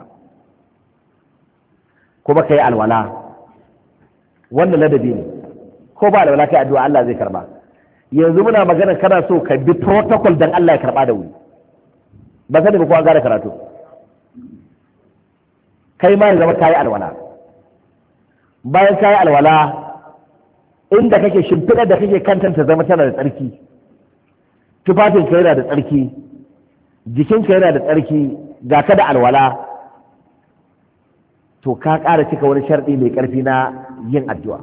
kuma ka yi alwala. Wannan ladabi ne, ko ba alwala kai addu'a Allah zai karba. Yanzu muna magana kana so ka bi protocol dan Allah ya karba da wuri. Ba sani ba ko an gane karatu. Kai ma ya zama kayi alwala. Bayan kayi alwala, inda kake shimfiɗa da kake kantanta zama tana da tsarki, tufafinka yana da tsarki, jikinka yana da tsarki, ga ka da alwala, to ka ƙara cika wani sharɗi mai ƙarfi na yin addu'a.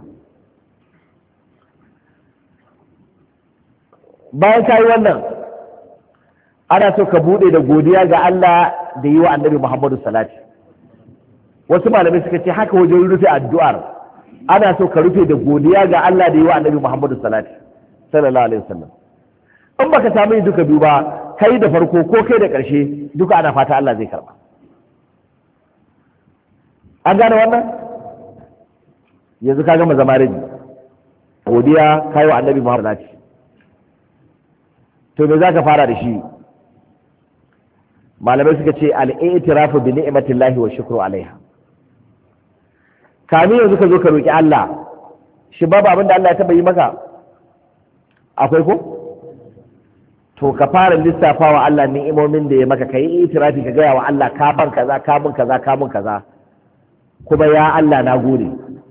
Bayan ka yi wannan, ana so ka buɗe da godiya ga Allah da yi wa Annabi Muhammadu salati. Wasu malamai suka ce haka wajen rufe addu'ar, ana so ka rufe da godiya ga Allah da yi wa Annabi Muhammadu salati sallallahu alaihi wasallam. In baka samu duka biyu ba, kai da farko ko kai da ƙarshe, duka ana fata Allah zai karba. An gane wannan? Yanzu ka gama zama rabi. Godiya kai wa Annabi Muhammadu salati. To me zaka fara da shi? Malamai suka ce al-i'tirafu bi ni'matillahi wa shukru alaiha. Kamin yanzu ka zo ka roƙi Allah, shi babu abin da Allah ya taɓa yi maka? Akwai ko? To ka fara lissafa wa Allah ni'imomin da ya maka, ka yi itirafi ka gaya wa Allah ka ban kaza, ka mun kaza, ka mun kaza, kuma ya Allah na gode.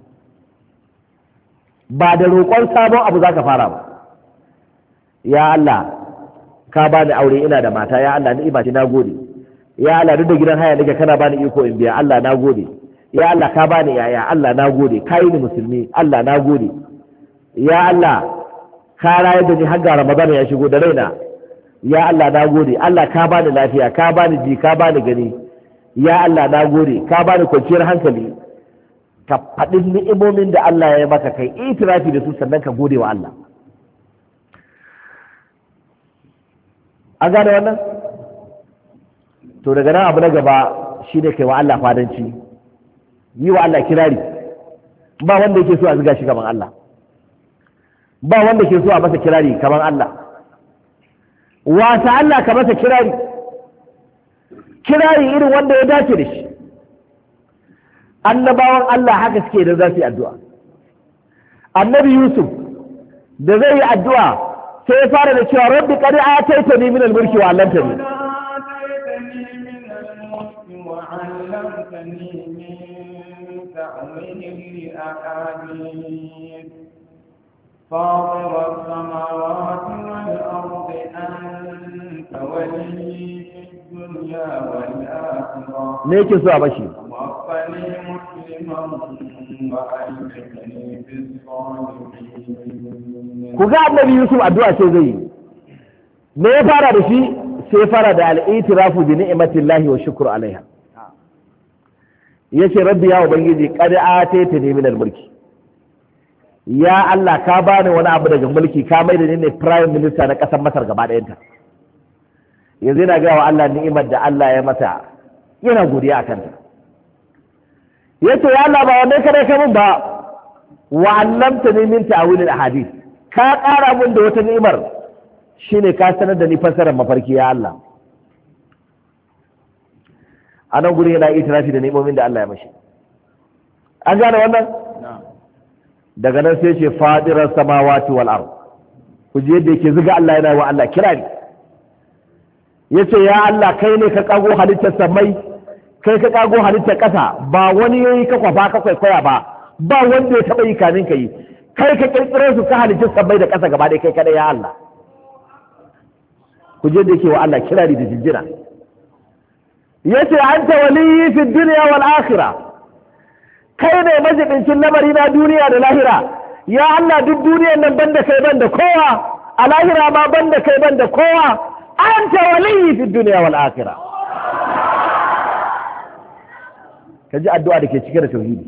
Ba da roƙon sabon abu za ka fara ba. Ya Allah, ka bani aure ina da mata, ya Allah ni'ima ce na gode. Ya Allah duk da gidan haya nake kana bani iko in biya, Allah na gode. Ya Allah ka bani yaya, Allah na gode. Ka yi ni musulmi, Allah na gode. Ya Allah ka rayar da ni har ga Ramadan ya shigo da raina, ya Allah na gode. Allah ka bani lafiya, ka bani ji, ka bani gani, ya Allah na gode. Ka bani kwanciyar hankali. Ka faɗi ni'imomin da Allah ya yi maka, kai itirafi da su sannan ka gode wa Allah. An gane wannan? To daga nan abu na gaba shi ne kai wa Allah fadanci, yi wa Allah kirari. Ba wanda yake so a ziga shi gaban Allah, ba wanda ke so a masa kirari kamar Allah. Wata Allah ka masa kirari, kirari irin wanda ya dace da shi. Annabawan Allah haka suke da za su yi addu'a. Annabi Yusuf da zai yi addu'a sai ya fara da cewa rabbi qad ataitani min al-mulki wa 'allamtani. فاطر السماوات والأرض أنت ولي في الدنيا والآخرة ليك سوى بشي ووفني مسلما وألحقني بالصالحين. ku ga annabi Yusuf addu'a ce zai yi, me ya fara da shi? sai fara da al-i'tirafu bi ni'matillahi wa shukru alaiha. yace rabbi ya ubangiji qad ataitani min al-mulki, ya Allah ka bani wani abu daga mulki, ka mai da ni ne prime minister na ƙasar Masar gaba ɗayanta. Yanzu yana gaya wa Allah ni'imar da Allah ya mata yana godiya akan ta yace ya Allah ba wannan kare ka mun ba wa allamtani min ta'wil al-ahadith ka ƙara mun da wata ni'imar shine ka sanar da ni fassarar mafarki ya Allah a nan guri yana itirafi da ni'imomin da Allah ya mashi an gane wannan daga nan sai ce fadirar samawati wal ard ku je yadda yake zuga Allah yana wa Allah kirari yace ya Allah kai ne ka kago halittar samai kai ka kago halittar ƙasa ba wani yayi ka kwafa ka kwaikwaya ba wanda ya taba yi kamin ka yi kai ka kirkiro su ka halittar samai da ƙasa gaba ɗaya kai kada ya Allah ku je yadda yake wa Allah kirari da jinjina yace anta waliyyi fi dunya wal akhirah kai ne majibincin lamari na duniya da lahira ya Allah duk duniyar nan banda kai banda kowa a lahira ma banda kai banda kowa anta waliyyi fi dunya wal akhirah kaji addu'a da ke cike da tauhidi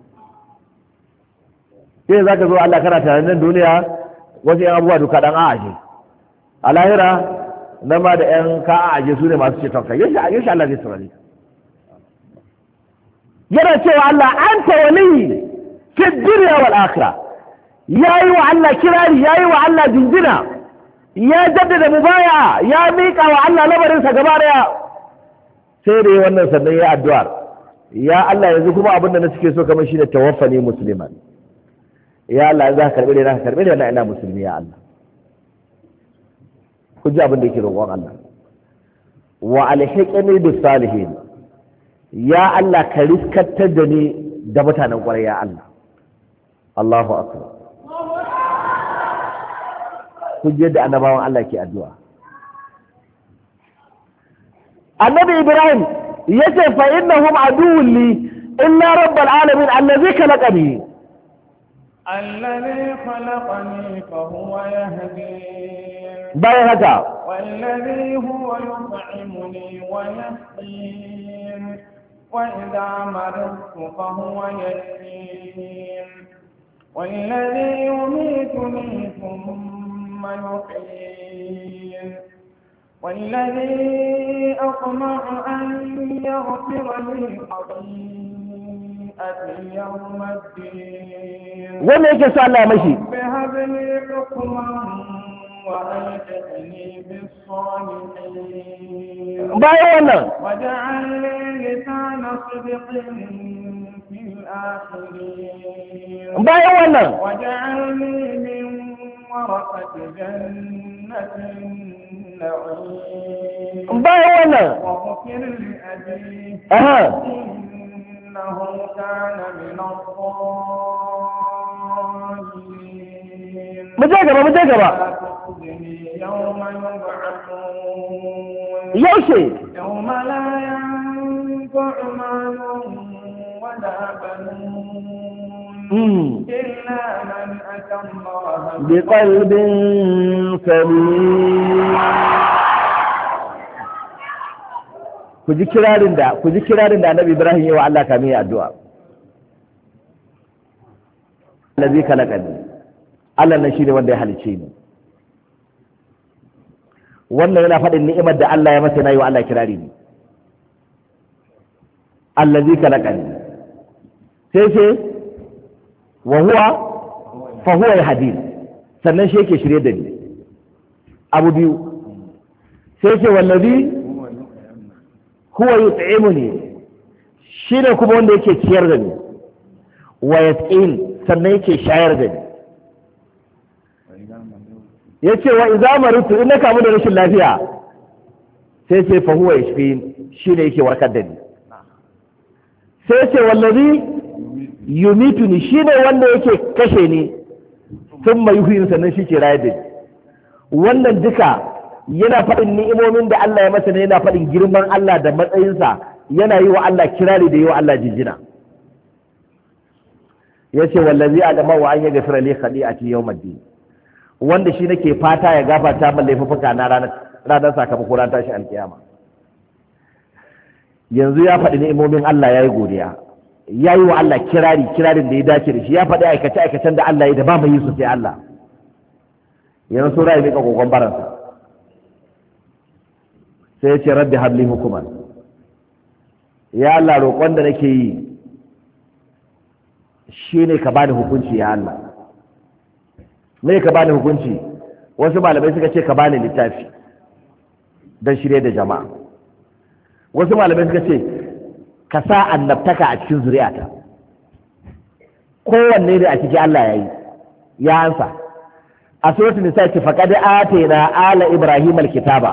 sai zaka zo Allah kana tare nan duniya wasu yan abubuwa duka dan a'aje a lahira na ma da yan ka a'aje su ne masu ceton kai yashi Allah zai saurare yana cewa Allah anta waliyyi fi dunya wal akhirah yayi wa Allah kirari yayi wa Allah jinjina ya jaddada mubaya ya mika wa Allah lamarin sa gaba daya sai da wannan sannan ya addu'a ya Allah yanzu kuma abin da na suke so kamar shine tawaffani musliman ya Allah za ka karbe ni na karbe ni ina musulmi ya Allah ku ji abin da yake roƙon Allah wa alhiqni bis salihin ya Allah ka riskatar da ni da mutanen ƙwarai ya Allah Allahu akbar ku je da annabawan Allah ke addu'a annabi Ibrahim yace fa innahum aduwwun li illa rabbul alamin allazi khalaqani الذي خلقني فهو يهدين bayan haka والذي هو يطعمني ويسقين وإذا مرضت فهو يشفين والذي يميتني ثم يحيين والذي أطمع أن يغفر لي خطيئتي يوم الدين wanda yake so Allah mashi بهب لي حكما وألحقني بالصالحين bayan wannan واجعل لي لسان صدق في الآخرين bayan wannan واجعلني من ورثة جنة النعيم bayan wannan واغفر لأبي aha إنه كان من الضالين mu je gaba لا تخزني يوم يبعثون yaushe يوم لا ينفع مال ولا بنون إلا من أتى الله بقلب سليم ku ji kirarin da Annabi Ibrahim ya wa Allah kamin ya addu'a allazi khalaqani Allah nan shine wanda ya halice ni wannan yana faɗin ni'imar da Allah ya masa nayi wa Allah kirari ne allazi khalaqani sai wa huwa fa huwa yahdin sannan shi yake shirye da ni abu biyu sai wallazi huwa yut'imuni shine kuma wanda yake ciyar da ni wa yasqin sannan yake shayar da ni yace wa idza maritu in na kamu da rashin lafiya sai fa huwa yashfin shine yake warkar da ni sai wallazi yumituni shine wanda yake kashe ni thumma yuhyini sannan shi ke rayar da ni wannan duka yana faɗin ni'imomin da Allah ya masa ne yana faɗin girman Allah da matsayinsa yana yi wa Allah kirari da yi wa Allah jinjina yace wallazi adama wa an yaghfira li khati'ati yawmiddin wanda shi nake fata ya gafarta min laifuka na ranar sakamako ran tashi alkiyama yanzu ya faɗi ni'imomin Allah yayi godiya yayi wa Allah kirarin da ya dace da shi ya faɗi aikacen da Allah ya da ba mai yi su sai Allah yanzu sura ya mika kokon baransa sai ya ce rabbi habli hukuman ya Allah roƙon da nake yi shine ka bani hukunci ya Allah. Me ka bani hukunci? Wasu malamai suka ce ka bani littafi don shirye da jama'a. Wasu malamai suka ce ka sa annabtaka a cikin zuri'ata. Kowanne ne a ciki Allah ya yi, ya ansa. A suratul nisa ce faqad atayna ala ibrahim alkitaba.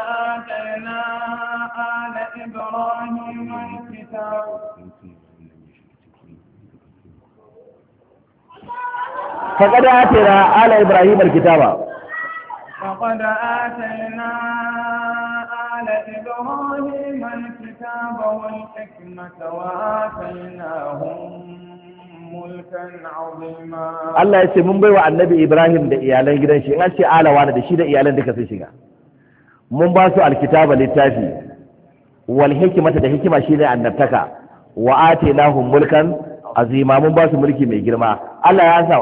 فقد آتينا آل إبراهيم الكتاب فقد آتينا آل إبراهيم الكتاب والحكمة وآتيناهم ملكا عظيما. الله يسي من بيوى النبي إبراهيم ده إيالين جدا شيء قال شيء آل وانا ده شيء ده إيالين ده كثير شيء من باسو الكتاب للتافي والحكمة ده حكمة شيء ده النبتكة وآتيناهم ملكا عظيما من باسو ملكي ميجرما. الله يسا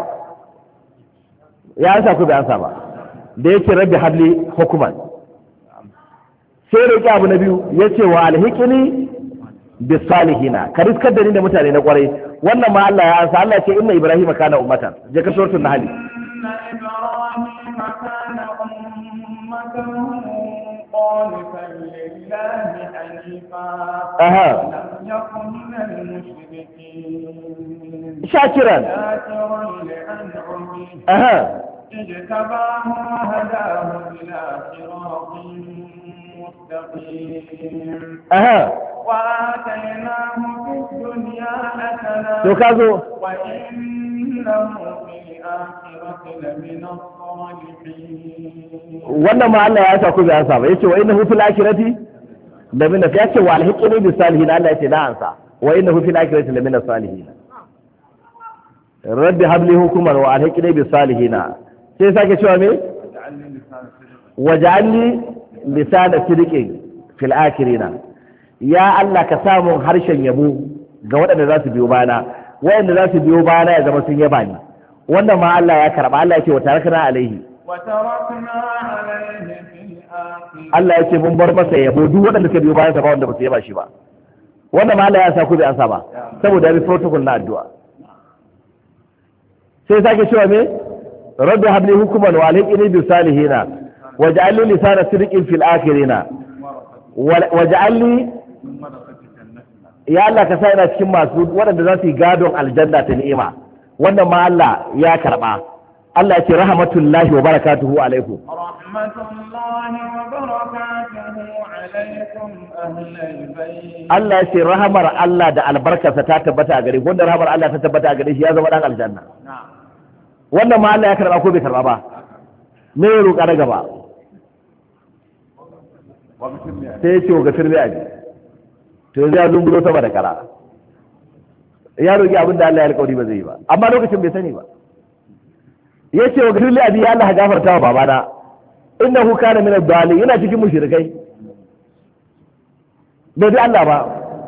ya ansa ko bai ansa ba da yake rabbi habli hukuman sai roki abu na biyu yace wa alhiqni bis salihina ka riskar da ni da mutane na kwarai wannan ma Allah ya ansa. Allah ya ce inna ibrahima kana ummatan je ka suratul nahl inna ibrahima kana ummatan qanitan lillahi hanifa lam yakun minal mushrikeen shakiran اجتباه وهداه إلى صراط مستقيم وآتيناه في الدنيا حسنة وإنه في الآخرة لمن الصالحين. wannan ma Allah ya sa ku bai ansa ba yace wa innahu fil akhirati lamina yace wa alhiqni bis salihin. Allah yace na ansa wa innahu fil akhirati lamina salihin. rabbi habli hukuman wa alhiqni bis salihin. sai sake cewa me waj'alni lisana sidqin fil akhirina. ya Allah ka samu harshen yabo ga waɗanda za su biyo bana, waɗanda za su biyo bana ya zama sun yaba ni. wannan ma Allah ya karba. Allah yake wa tarakna alaihi Allah yake mun bar masa yabo duk waɗanda suka biyo bayan sa ba wanda ba su yaba shi ba. wannan ma Allah ya sa ku bai ansa ba saboda ya bi protocol na addu'a. sai sake cewa me rabbi habli hukuman wa alhiqni bis salihina waj'al li lisana sidqin fil akhirina waj'al li ya Allah ka sa ina cikin masu waɗanda za su yi gadon aljanna ta ni'ima. wannan ma Allah ya karba. Allah ya ce rahmatullahi wa barakatuhu alaikum Allah ya ce rahamar Allah da albarkarsa ta tabbata a gare shi. wanda rahamar Allah ta tabbata a gare shi ya zama dan aljanna. wannan ma Allah ya karba ko bai karba ba? me ya roƙa na gaba? sai ya ce wa gafir mai aji to yanzu ya dungulo sama da kara. ya roƙi abin da Allah ya alƙawari ba zai yi ba amma lokacin bai sani ba. ya ce wa gafir mai aji ya Allah ya gafarta wa babana innahu kana min ad-dhalin. yana cikin mushrikai bai bi Allah ba.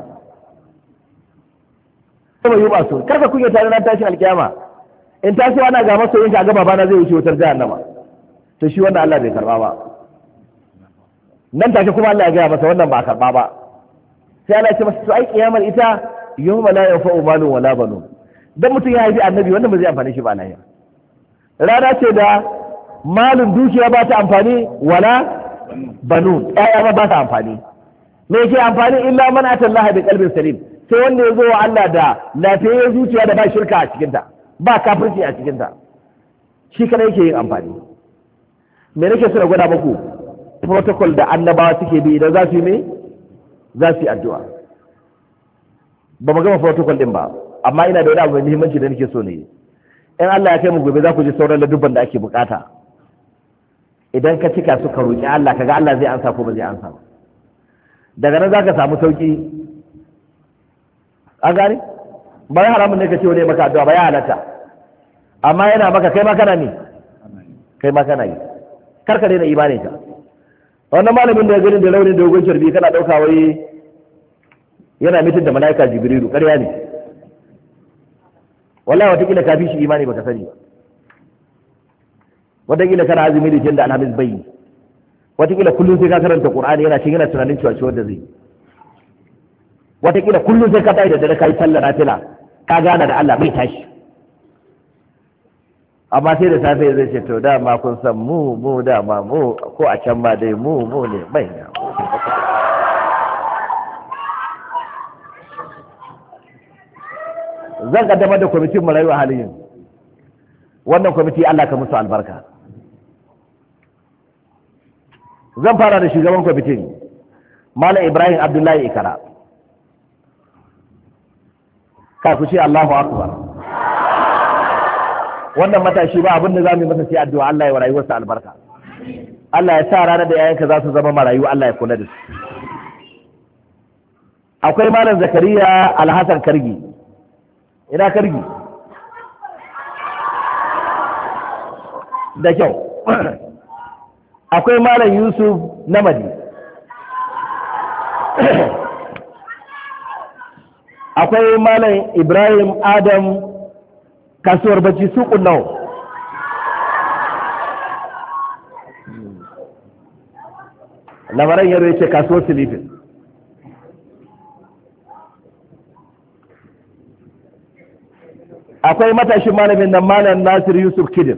kuma yi ba so karka kunya tare na tashin alkiyama in tashi ana ga masoyin ka ga babana zai wuce wutar jahannama. to shi wannan Allah bai karba ba. nan take kuma Allah ya gaya masa wannan ba karba ba. sai Allah ya ce masa to ai kiyamar ita yawma la yanfa'u malun wala banun. dan mutum ya haifi annabi wannan ba zai amfane shi ba lahiya. rana ce da malun dukiya ba ta amfani wala banun ƴaƴa ba ta amfani. me yake amfani illa man atallaha bi qalbin salim. sai wanda ya zo wa Allah da lafiyar zuciya da ba shirka a cikinta ba kafirci a cikinta shi kana yake yin amfani. me nake so na gwada muku protocol da annabawa suke bi idan za su yi me za su yi addu'a. ba mu gama protocol din ba amma ina da wani abu mai muhimmanci da nake so ne. in Allah ya kai mu gobe za ku ji sauran ladubban da ake bukata. idan ka cika su ka roki Allah kaga Allah zai ansa ko ba zai ansa ba. daga nan zaka samu sauki. an gane ba ya haramun ne ka ce wani maka addu'a ba ya halatta amma yana maka kai ma kana ne kai ma kana yi. karka daina imanin ka. wannan malamin da ya gani da launin dogon carbi kana dauka wai yana mitin da mala'ika jibrilu ƙarya ne. wallahi watakila ka fi shi imani baka sani ba. watakila kana azumi da da alhamis bai. watakila kullum sai ka karanta qur'ani yana cin yana tunanin cewa wanda zai. wataƙila kullum sai ka tashi da dare ka yi sallar nafila ka gana da Allah bai tashi, amma sai da safe zai ce to dama kun san mu dama mu ko a can ma dai mu ne manya. Zan kaddamar da kwamitin marayu a halin yanzu. Wannan kwamiti Allah ka musu albarka. Zan fara da shugaban kwamitin Malam Ibrahim Abdullahi Ikara. Ka ku ce Allahu Akbar. Wannan matashi ba abin da za mu yi masa sai addu'a Allah ya wa rayuwarsa albarka. Allah ya sa ranar da yayanka za su zama marayu Allah ya kula da su. Akwai Malam Zakariya Alhassan Kargi. Ina Kargi? Da kyau. Akwai Malam Yusuf Namadi. Akwai Malam Ibrahim Adam kasuwar bacci suƙun nau. Lamarin yaro yace kasuwar silifin. Akwai matashin malamin nan Malam Nasir Yusuf Kidim.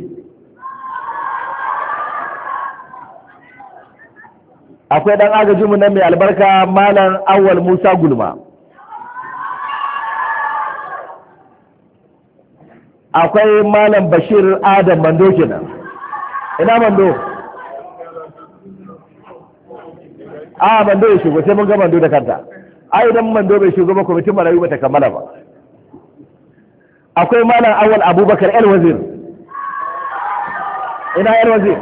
Akwai ɗan agajinmu nan mai albarka Malam Awwal Musa Gulma. Akwai Malam Bashir Adam Mando kenan. Ina Mando? Mando ya shigo sai mun ga Mando da kanta. Idan Mando bai shigo ba kwamitin marayu ba ta kammala ba. Akwai Malam Awwal Abubakar El Wazir. Ina El Wazir?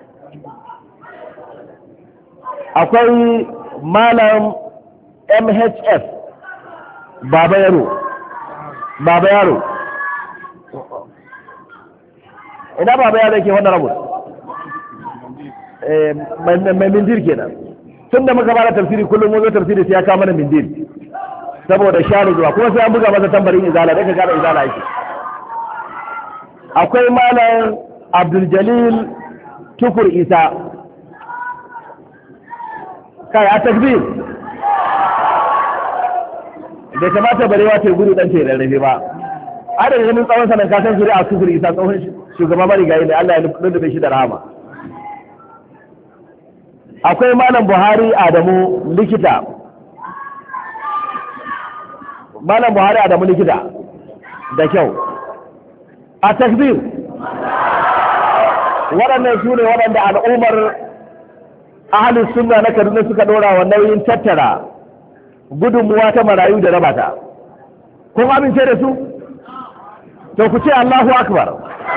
Akwai Malam MHF Baba Yaro. Ina Baba Yaro yake wannan rabu? Mai mindir kenan. Tun da muka fara tafsiri kullum mun zo tafsiri sai ya kawo mana mindir. Saboda sharu zuwa kuma sai an buga masa tambarin izala da ka gane izala yake. Akwai Malam Abdul Jalil Tukur Isa. Kai a takbir. Bai kamata barewa ta gudu dan ce rarrafe ba. Adadin ganin tsawon sanan ka san zuri'a Tukur Isa tsohon shugaba marigayi ne Allah ya lullube shi da rahama. Akwai Malam Buhari Adamu likita. Malam Buhari Adamu likita da kyau. A takbir. Waɗannan su ne waɗanda al'ummar ahalin sunna na Kaduna suka ɗora wa nauyin tattara gudunmuwa ta marayu da rabata. Kun amince da su? To ku ce Allahu Akbar.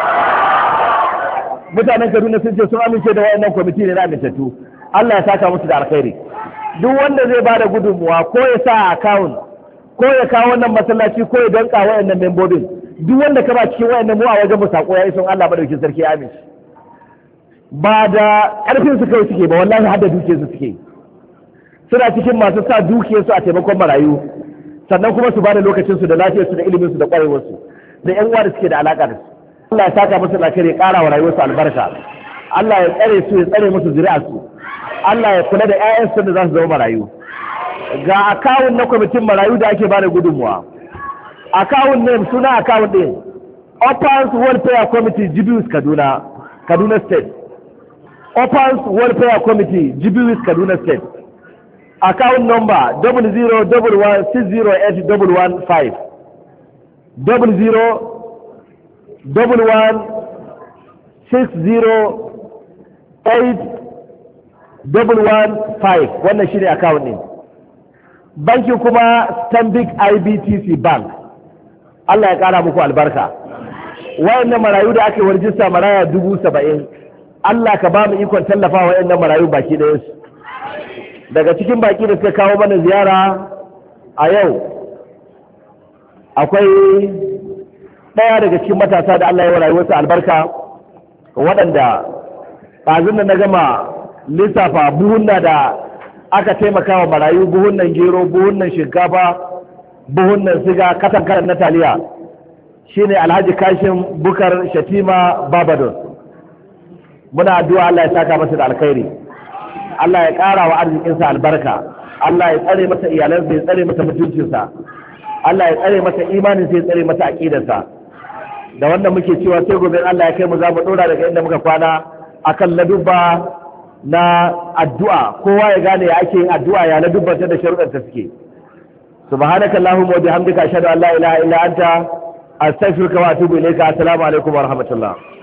Mutanen Kaduna sun ce sun amince da waɗannan kwamiti ne na amintattu. Allah ya saka musu da alkhairi. Duk wanda zai bada gudunmuwa ko ya sa account ko ya kawo wannan masallaci ko ya danka wayannan membobin, duk wanda ka ba cikin wayannan mu a wajen mu sako ya ison Allah madaukin sarki amin. Ba da karfin su kai suke ba wallahi har da dukiyar su suke. Suna cikin masu sa dukiyar su a taimakon marayu sannan kuma su bada lokacin su da lafiyar su da ilimin su da kwarewar su da yan uwa da suke da alaka da su. Allah ya saka musu alkhairi ya kara wa rayuwar su albarka. Allah ya tsare su ya tsare musu zuri'ar su. Allah ya kula da 'ya'yansu da za su zama marayu. Ga akawun na kwamitin marayu da ake bada gudunmuwa. Akawun name suna akawun ɗin Opens Welfare Committee Jibius Kaduna State. Opens Welfare Committee Jibius Kaduna State. Account number 0011608115 0011608115 wannan shi ne account ne. Bankin kuma Stanbic IBTC Bank. Allah ya kara muku albarka. Wayannan marayu da ake warjista maraya 70,000. Allah ka ba mu ikon tallafa wayannan marayu baki da su. Daga cikin baki da suka kawo mana ziyara a yau akwai ɗaya daga cikin matasa da Allah ya wa rayuwarsa albarka waɗanda ɗazun da na gama lissafa buhunna da aka taimaka wa marayu, buhunnan gero, buhunnan shinkafa, buhunnan siga, katankaran na taliya, shine Alhaji Kashim Bukar Shatima Barbados. Muna addu'a Allah ya saka masa da alkhairi, Allah ya ƙara wa arzikinsa albarka, Allah ya tsare masa iyalansa, ya tsare masa mutuncinsa, Allah ya tsare masa imaninsa, ya tsare masa aqidarsa. Da wanda muke cewa sai gobe Allah ya kai mu za mu dora daga inda muka kwana akan ladubba na addu'a, kowa ya gane ya ake yin addu'a, ya ladubbanta da sharuɗanta suke. subhanaka allahumma wa bihamdika ashhadu an la ilaha illa anta astaghfiruka wa atubu ilayka. Assalamu alaikum wa rahmatullah.